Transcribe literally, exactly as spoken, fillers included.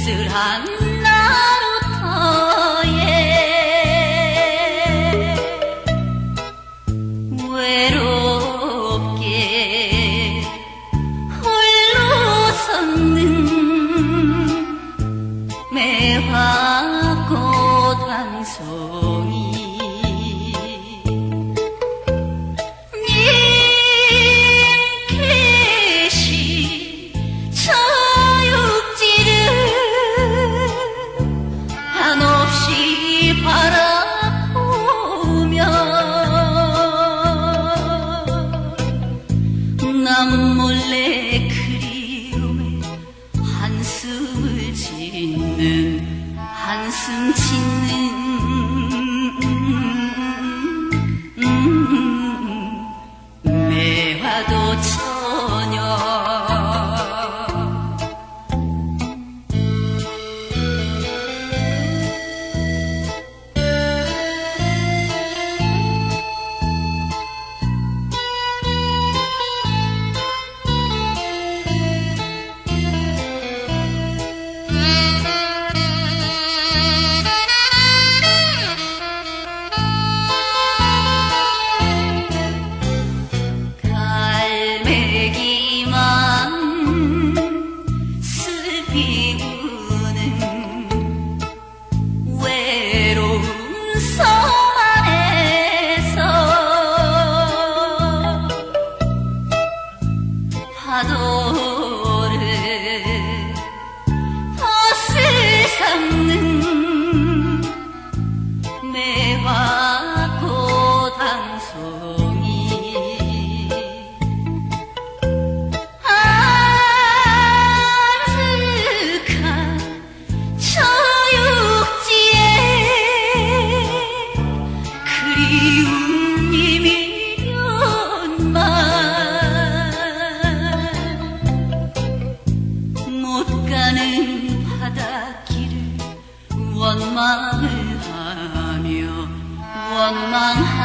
쓸쓸한 나루터에 외롭게 홀로 섰는 매화꽃 한 송이 바라보며 남 몰래 그리움에 한숨을 짓는 한숨 짓는 음, 매화도 처녀 파도를 덫을 삼는 매화꽃 한 송이 아득한 저 육지에 그리움이 미련만 가는 바닷길을 원망을 하며 원망하며